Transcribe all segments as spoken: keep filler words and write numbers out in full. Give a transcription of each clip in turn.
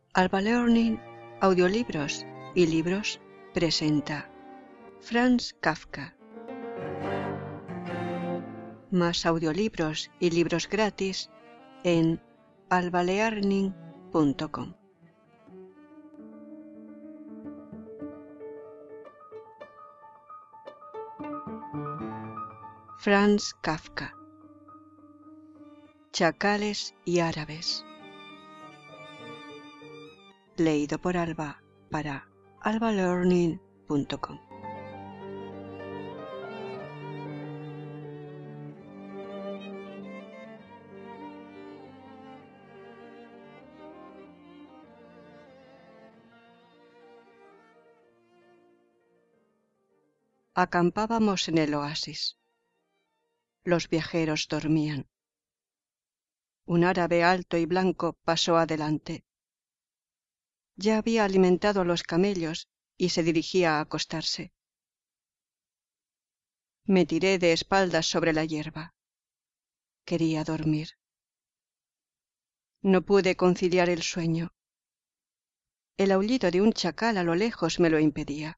Alba Learning, audiolibros y libros presenta Franz Kafka. Más audiolibros y libros gratis en alba learning punto com. Franz Kafka. Chacales y árabes. Leído por Alba para alba learning punto com. Acampábamos en el oasis. Los viajeros dormían. Un árabe alto y blanco pasó adelante. Ya había alimentado a los camellos y se dirigía a acostarse. Me tiré de espaldas sobre la hierba. Quería dormir. No pude conciliar el sueño. El aullido de un chacal a lo lejos me lo impedía.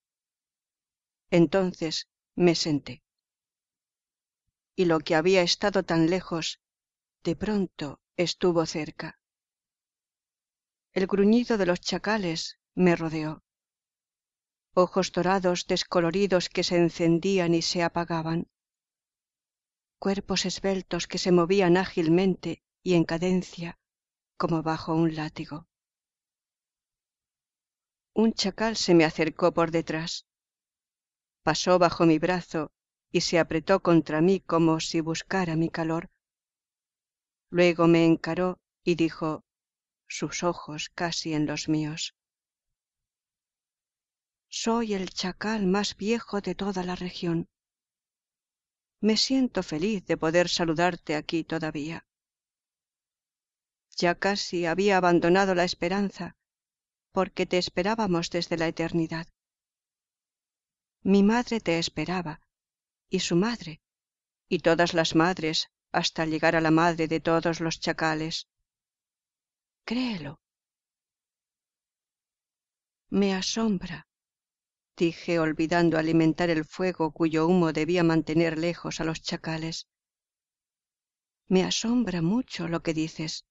Entonces me senté. Y lo que había estado tan lejos, de pronto estuvo cerca. El gruñido de los chacales me rodeó. Ojos dorados descoloridos que se encendían y se apagaban. Cuerpos esbeltos que se movían ágilmente y en cadencia, como bajo un látigo. Un chacal se me acercó por detrás. Pasó bajo mi brazo y se apretó contra mí como si buscara mi calor. Luego me encaró y dijo, sus ojos casi en los míos: soy el chacal más viejo de toda la región. Me siento feliz de poder saludarte aquí todavía. Ya casi había abandonado la esperanza, porque te esperábamos desde la eternidad. Mi madre te esperaba, y su madre, y todas las madres, hasta llegar a la madre de todos los chacales. Créelo. Me asombra, dije, olvidando alimentar el fuego cuyo humo debía mantener lejos a los chacales. Me asombra mucho lo que dices.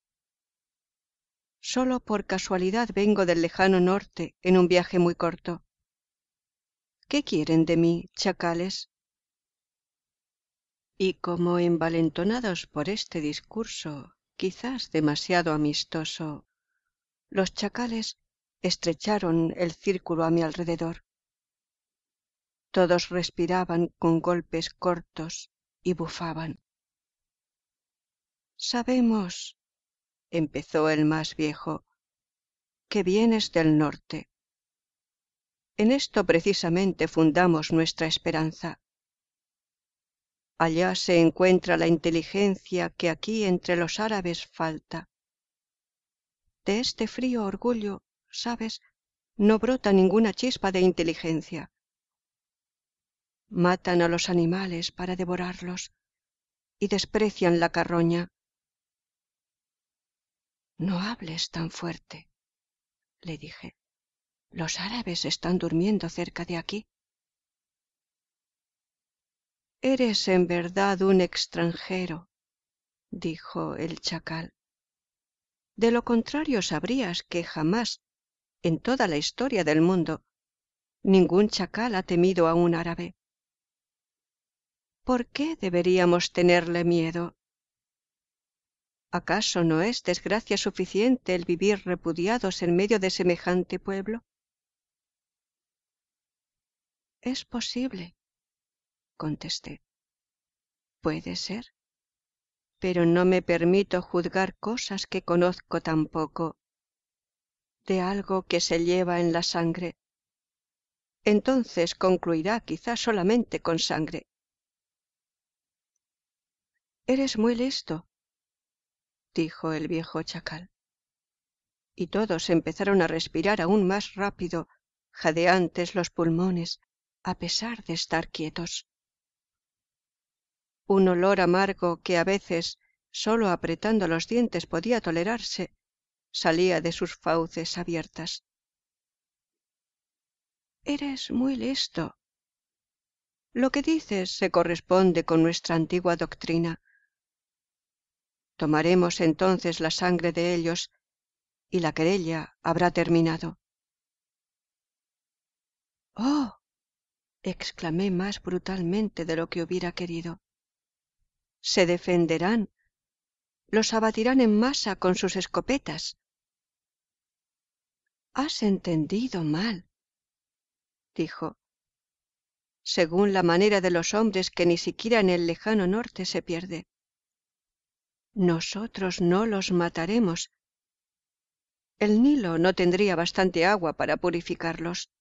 Solo por casualidad vengo del lejano norte en un viaje muy corto. ¿Qué quieren de mí, chacales? Y como envalentonados por este discurso, quizás demasiado amistoso, los chacales estrecharon el círculo a mi alrededor. Todos respiraban con golpes cortos y bufaban. Sabemos, empezó el más viejo, que vienes del norte. En esto precisamente fundamos nuestra esperanza. Allá se encuentra la inteligencia que aquí entre los árabes falta. De este frío orgullo, sabes, no brota ninguna chispa de inteligencia. Matan a los animales para devorarlos y desprecian la carroña. No hables tan fuerte, le dije. Los árabes están durmiendo cerca de aquí. Eres en verdad un extranjero, dijo el chacal. De lo contrario sabrías que jamás, en toda la historia del mundo, ningún chacal ha temido a un árabe. ¿Por qué deberíamos tenerle miedo? ¿Acaso no es desgracia suficiente el vivir repudiados en medio de semejante pueblo? Es posible, contesté. Puede ser, pero no me permito juzgar cosas que conozco tan poco, de algo que se lleva en la sangre. Entonces concluirá quizá solamente con sangre. Eres muy listo, dijo el viejo chacal. Y todos empezaron a respirar aún más rápido, jadeantes los pulmones, a pesar de estar quietos. Un olor amargo que a veces, solo apretando los dientes, podía tolerarse, salía de sus fauces abiertas. Eres muy listo. Lo que dices se corresponde con nuestra antigua doctrina. Tomaremos entonces la sangre de ellos y la querella habrá terminado. ¡Oh! Exclamé más brutalmente de lo que hubiera querido. Se defenderán. Los abatirán en masa con sus escopetas. Has entendido mal, dijo. Según la manera de los hombres que ni siquiera en el lejano norte se pierde. Nosotros no los mataremos. El Nilo no tendría bastante agua para purificarlos.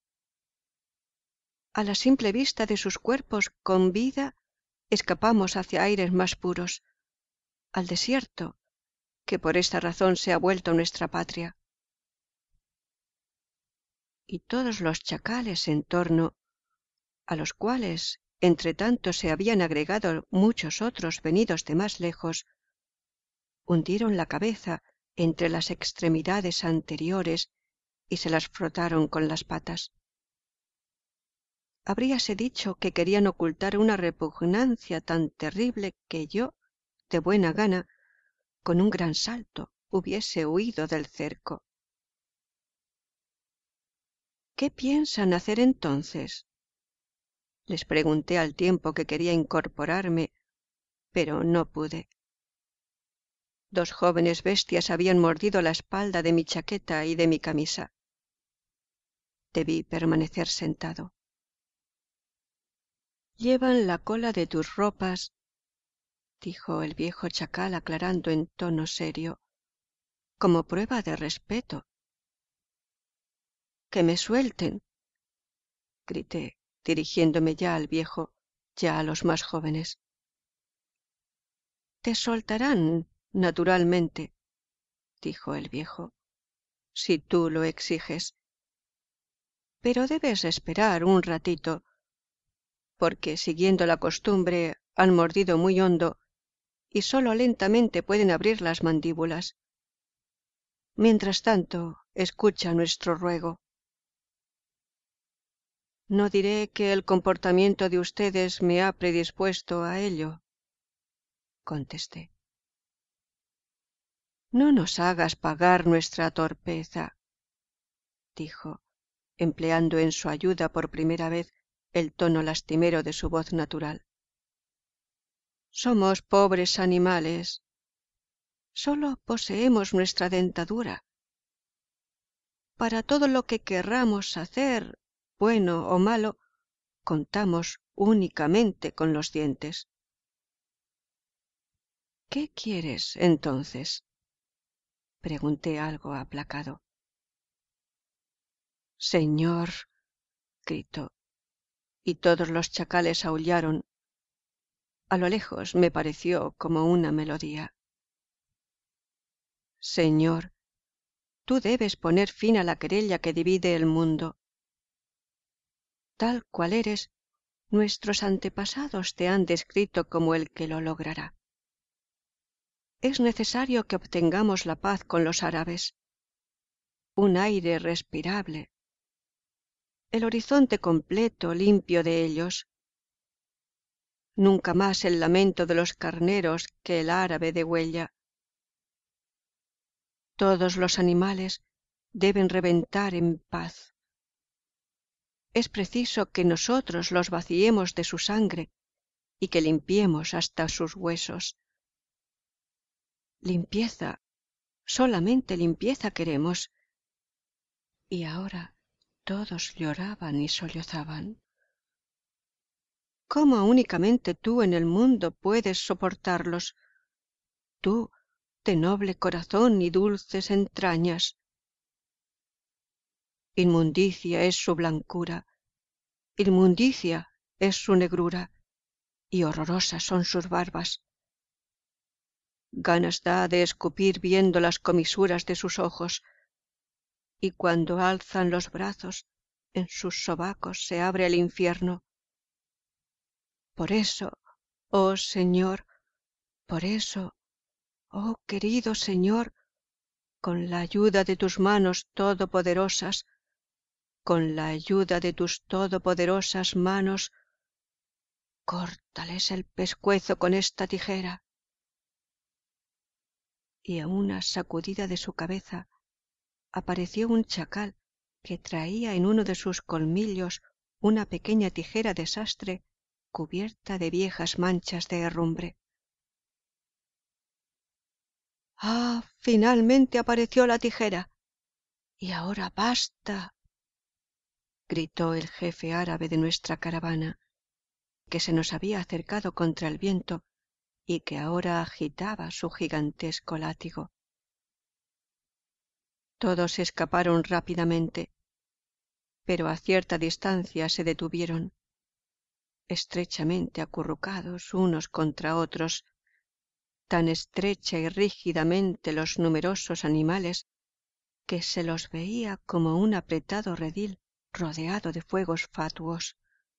A la simple vista de sus cuerpos con vida, escapamos hacia aires más puros, al desierto, que por esta razón se ha vuelto nuestra patria. Y todos los chacales en torno, a los cuales, entre tanto, se habían agregado muchos otros venidos de más lejos, hundieron la cabeza entre las extremidades anteriores y se las frotaron con las patas. Habríase dicho que querían ocultar una repugnancia tan terrible que yo, de buena gana, con un gran salto, hubiese huido del cerco. ¿Qué piensan hacer entonces? Les pregunté al tiempo que quería incorporarme, pero no pude. Dos jóvenes bestias habían mordido la espalda de mi chaqueta y de mi camisa. Debí permanecer sentado. Llevan la cola de tus ropas, dijo el viejo chacal aclarando en tono serio, como prueba de respeto. Que me suelten, grité, dirigiéndome ya al viejo, ya a los más jóvenes. Te soltarán, naturalmente, dijo el viejo, si tú lo exiges. Pero debes esperar un ratito, porque, siguiendo la costumbre, han mordido muy hondo y sólo lentamente pueden abrir las mandíbulas. Mientras tanto, escucha nuestro ruego. No diré que el comportamiento de ustedes me ha predispuesto a ello, contesté. No nos hagas pagar nuestra torpeza, dijo, empleando en su ayuda por primera vez el tono lastimero de su voz natural. Somos pobres animales. Solo poseemos nuestra dentadura. Para todo lo que querramos hacer, bueno o malo, contamos únicamente con los dientes. ¿Qué quieres, entonces? Pregunté algo aplacado. Señor, gritó, y todos los chacales aullaron. A lo lejos me pareció como una melodía. Señor, tú debes poner fin a la querella que divide el mundo. Tal cual eres, nuestros antepasados te han descrito como el que lo logrará. Es necesario que obtengamos la paz con los árabes, un aire respirable, el horizonte completo, limpio de ellos. Nunca más el lamento de los carneros que el árabe degüella. Todos los animales deben reventar en paz. Es preciso que nosotros los vaciemos de su sangre y que limpiemos hasta sus huesos. Limpieza, solamente limpieza queremos. Y ahora todos lloraban y sollozaban. ¿Cómo únicamente tú en el mundo puedes soportarlos? Tú, de noble corazón y dulces entrañas. Inmundicia es su blancura, inmundicia es su negrura, y horrorosas son sus barbas. Ganas da de escupir viendo las comisuras de sus ojos, y cuando alzan los brazos, en sus sobacos se abre el infierno. Por eso, oh Señor, por eso, oh querido Señor, con la ayuda de tus manos todopoderosas, con la ayuda de tus todopoderosas manos, córtales el pescuezo con esta tijera. Y a una sacudida de su cabeza apareció un chacal que traía en uno de sus colmillos una pequeña tijera de sastre cubierta de viejas manchas de herrumbre. ¡Ah! Finalmente apareció la tijera. Y ahora basta, gritó el jefe árabe de nuestra caravana, que se nos había acercado contra el viento y que ahora agitaba su gigantesco látigo. Todos escaparon rápidamente, pero a cierta distancia se detuvieron, estrechamente acurrucados unos contra otros, tan estrecha y rígidamente los numerosos animales que se los veía como un apretado redil rodeado de fuegos fatuos.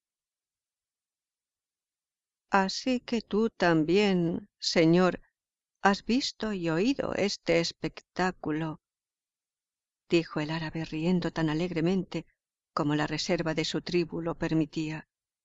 Así que tú también, señor, has visto y oído este espectáculo, dijo el árabe riendo tan alegremente como la reserva de su tribu lo permitía.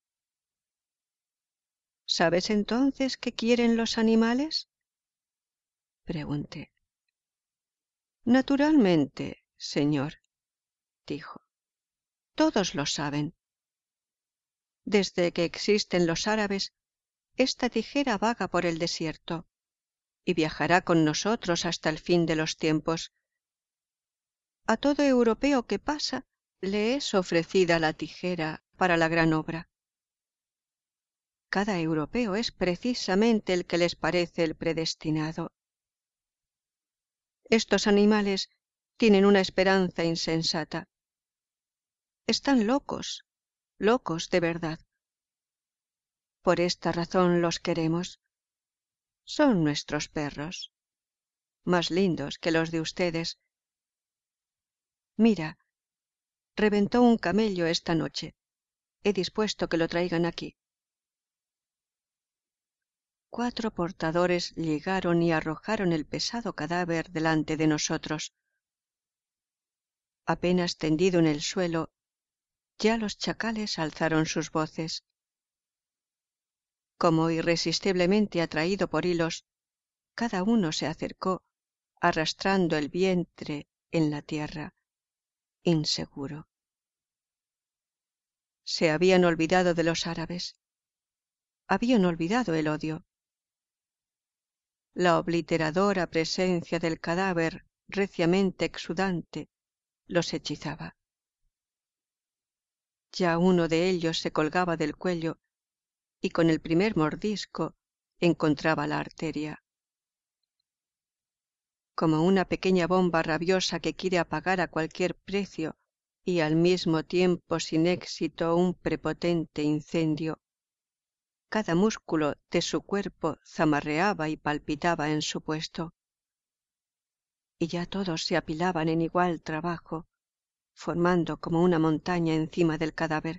¿Sabes entonces qué quieren los animales? Pregunté. Naturalmente, señor, dijo. Todos lo saben. Desde que existen los árabes, esta tijera vaga por el desierto y viajará con nosotros hasta el fin de los tiempos. A todo europeo que pasa le es ofrecida la tijera para la gran obra. Cada europeo es precisamente el que les parece el predestinado. Estos animales tienen una esperanza insensata. Están locos, locos de verdad. Por esta razón los queremos. Son nuestros perros, más lindos que los de ustedes. Mira, reventó un camello esta noche. He dispuesto que lo traigan aquí. Cuatro portadores llegaron y arrojaron el pesado cadáver delante de nosotros. Apenas tendido en el suelo, ya los chacales alzaron sus voces. Como irresistiblemente atraído por hilos, cada uno se acercó, arrastrando el vientre en la tierra, inseguro. Se habían olvidado de los árabes. Habían olvidado el odio. La obliteradora presencia del cadáver reciamente exudante los hechizaba. Ya uno de ellos se colgaba del cuello y con el primer mordisco encontraba la arteria. Como una pequeña bomba rabiosa que quiere apagar a cualquier precio y al mismo tiempo sin éxito un prepotente incendio, cada músculo de su cuerpo zamarreaba y palpitaba en su puesto. Y ya todos se apilaban en igual trabajo, formando como una montaña encima del cadáver.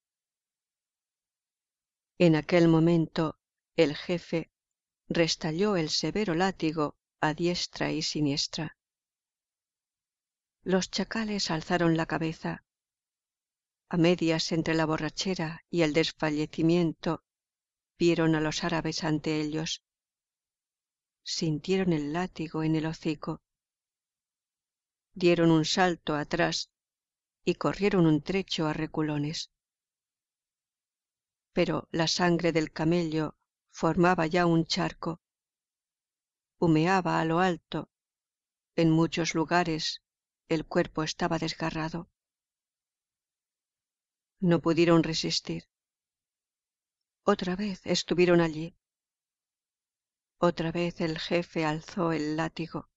En aquel momento el jefe restalló el severo látigo a diestra y siniestra. Los chacales alzaron la cabeza. A medias entre la borrachera y el desfallecimiento, vieron a los árabes ante ellos. Sintieron el látigo en el hocico. Dieron un salto atrás y corrieron un trecho a reculones. Pero la sangre del camello formaba ya un charco. Humeaba a lo alto. En muchos lugares el cuerpo estaba desgarrado. No pudieron resistir. Otra vez estuvieron allí. Otra vez el jefe alzó el látigo.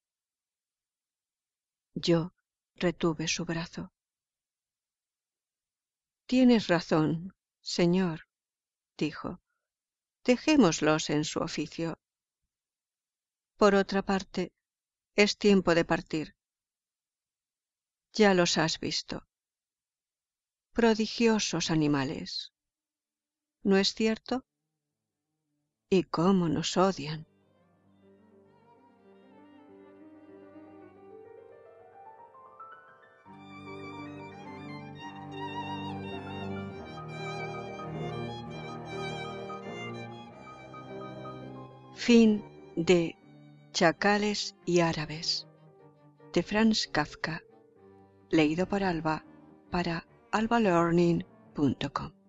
Yo retuve su brazo. Tienes razón, señor, dijo. Dejémoslos en su oficio. Por otra parte, es tiempo de partir. Ya los has visto. Prodigiosos animales. ¿No es cierto? ¿Y cómo nos odian? Fin de Chacales y Árabes, de Franz Kafka, leído por Alba para alba learning punto com.